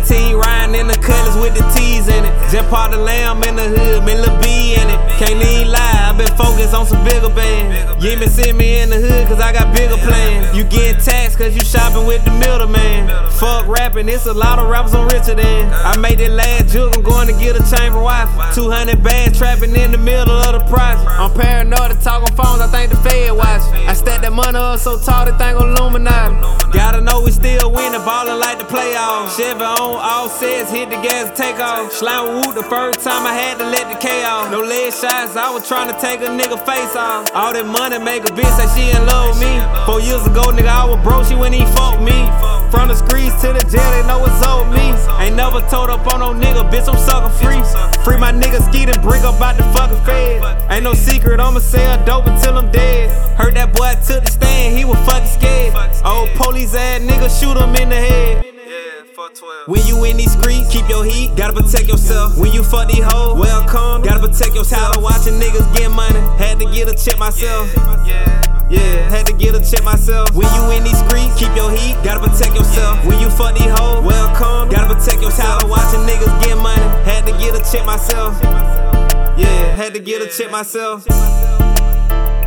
18 riding in the Cutlass with the T's in it. Just part the lamb in the hood, me Lil B in it. Can't even lie, I been focused on some bigger bands. You ain't been seeing me in the hood cause I got bigger plans. You getting taxed cause you shopping with the middleman. Fuck rapping, it's a lot of rappers I'm richer than. I made that last juke, I'm going to get a chain from Wi-Fi. 200 bands trapping in the middle of the project. I'm paranoid to talk on phones, I think the Fed watch. I stack that money up so tall, they think I'm Illuminati. Gotta know we still winning, ballin' like the playoffs. Chevy on all sets, hit the gas and take off. Slime whoop the first time I had to let the K off. No leg shots, I was trying to take a nigga face off. All that money make a bitch say she in love with me. 4 years ago, nigga, I was broke, she wouldn't even fuck me. From the streets to the jail, they know it's old me. Ain't never told up on no nigga, bitch, I'm sucker free. Free my nigga Skeet and bring up out the fucking Fed. Ain't no secret, I'ma sell dope until I'm dead. Heard that boy took the stand, he was fucking scared. Old police ass nigga, shoot him in the head. When you in these streets, keep your heat, gotta protect yourself. When you fuck these hoes, welcome, gotta protect yourself. Tired of watching niggas get money, had to get a check myself. Yeah, had to get a check myself. When you in these streets, keep your heat, gotta protect yourself. When you fuck these hoes, welcome, gotta protect yourself. Tired of watching niggas get money, had to get a check myself. Yeah, had to get a check myself.